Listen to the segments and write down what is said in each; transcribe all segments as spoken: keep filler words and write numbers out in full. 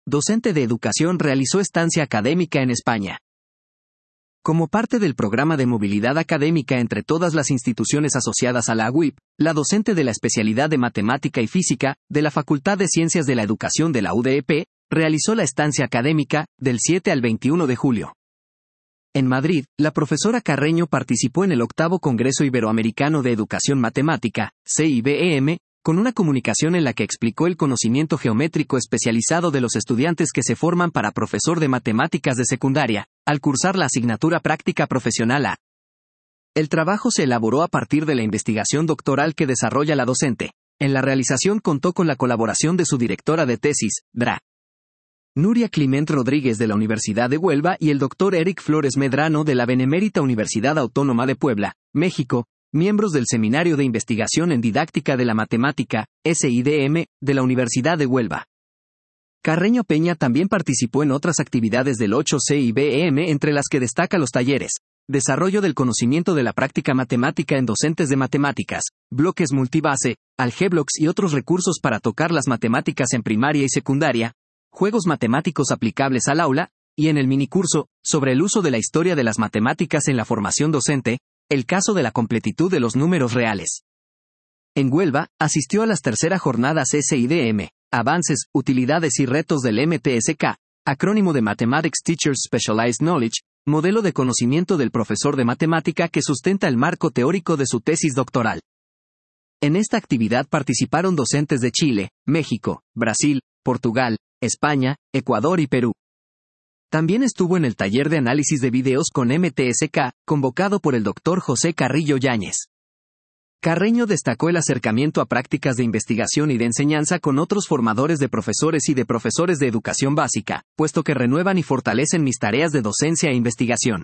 docente de educación, realizó estancia académica en España. Como parte del programa de movilidad académica entre todas las instituciones asociadas a la U I P, la docente de la especialidad de Matemática y Física, de la Facultad de Ciencias de la Educación de la U D E P, realizó la estancia académica, del siete al veintiuno de julio. En Madrid, la profesora Carreño participó en el octavo Congreso Iberoamericano de Educación Matemática, C I B E M, con una comunicación en la que explicó el conocimiento geométrico especializado de los estudiantes que se forman para profesor de matemáticas de secundaria, al cursar la asignatura práctica profesional A. El trabajo se elaboró a partir de la investigación doctoral que desarrolla la docente. En la realización contó con la colaboración de su directora de tesis, Dra. Nuria Climent Rodríguez de la Universidad de Huelva y el doctor Eric Flores Medrano de la Benemérita Universidad Autónoma de Puebla, México, miembros del Seminario de Investigación en Didáctica de la Matemática, S I D M, de la Universidad de Huelva. Carreño Peña también participó en otras actividades del ocho C I B E M, entre las que destaca los talleres: Desarrollo del conocimiento de la práctica matemática en docentes de matemáticas, bloques multibase, Algeblox y otros recursos para tocar las matemáticas en primaria y secundaria, juegos matemáticos aplicables al aula, y en el minicurso, sobre el uso de la historia de las matemáticas en la formación docente, el caso de la completitud de los números reales. En Huelva, asistió a las terceras jornadas S I D M, Avances, Utilidades y Retos del M T S K, acrónimo de Mathematics Teachers Specialized Knowledge, modelo de conocimiento del profesor de matemática que sustenta el marco teórico de su tesis doctoral. En esta actividad participaron docentes de Chile, México, Brasil, Portugal, España, Ecuador y Perú. También estuvo en el taller de análisis de videos con M T S K, convocado por el doctor José Carrillo Yáñez. Carreño destacó el acercamiento a prácticas de investigación y de enseñanza con otros formadores de profesores y de profesores de educación básica, puesto que renuevan y fortalecen mis tareas de docencia e investigación.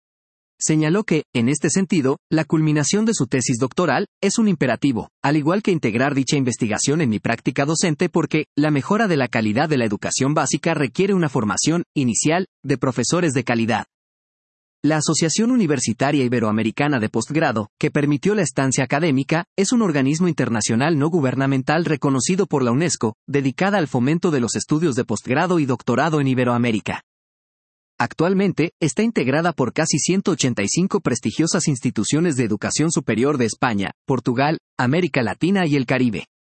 Señaló que, en este sentido, la culminación de su tesis doctoral es un imperativo, al igual que integrar dicha investigación en mi práctica docente, porque la mejora de la calidad de la educación básica requiere una formación inicial de profesores de calidad. La Asociación Universitaria Iberoamericana de Postgrado, que permitió la estancia académica, es un organismo internacional no gubernamental reconocido por la UNESCO, dedicada al fomento de los estudios de postgrado y doctorado en Iberoamérica. Actualmente, está integrada por casi ciento ochenta y cinco prestigiosas instituciones de educación superior de España, Portugal, América Latina y el Caribe.